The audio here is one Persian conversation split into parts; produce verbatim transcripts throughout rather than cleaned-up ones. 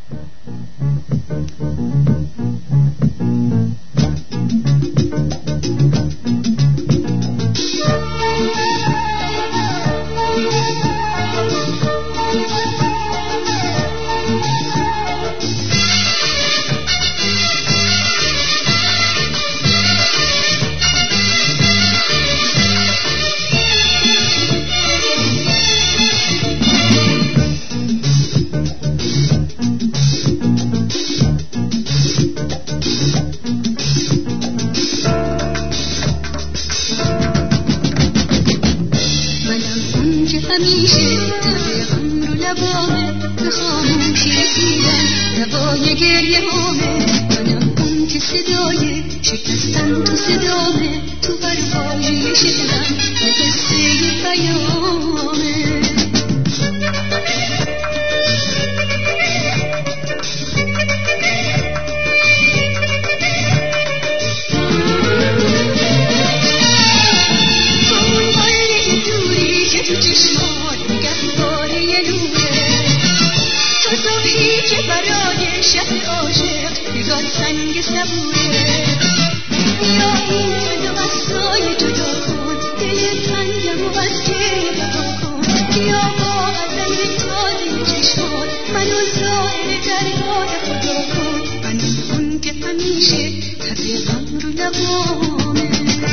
همیشه تبرم رو لبامه به خاموشی رسیدن دوای گریه هامه منم اون که صدای شکستن تو صدامه تو برفای شعرم به قصه پیامه سنگ صبوره یا این صدا بسای جدا کن دل تنگم و از گریه رها کن یا با عدم تازه چشمات منو ظاهر در یاد خدا کن منم اون که همیشه طبع غم رو لبامه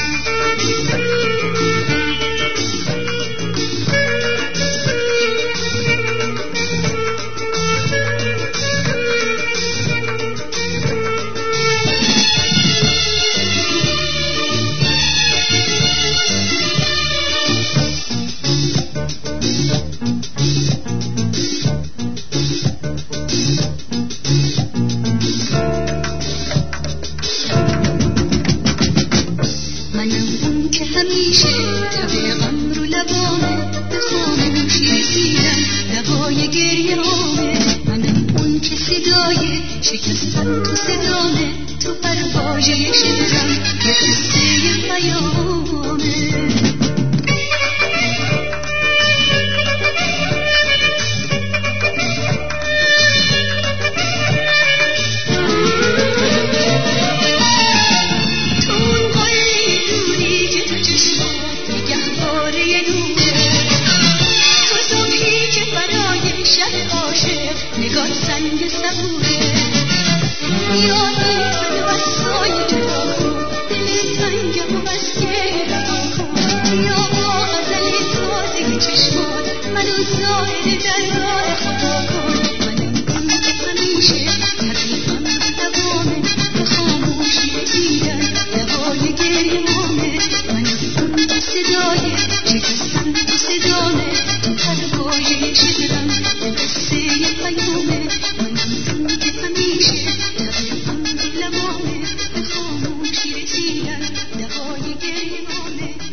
همیشه طبع غم رو لبامه به خاموشی رسیدن دوای گریه هامه منم اون که صدای شکستن تو صدامه تو پرواژه شعرم به قصه پیامه نگاه سنگ صبوره یا این صدا بسای جدا کن دل تنگم و از گریه رها کن یا با غزل تازه چشمات منو ظاهر در راه خدا کن منم اون که همیشه طبع غم رو لبامه به خاموشی رسیدن دوای گریه هامه منم اون که صدای شکستن تو صدامه تو پرواژه شعرم به قصه پیامه منم اون که همیشه طبع غم رو لبامه به خاموشی رسیدن دوای گریه هامه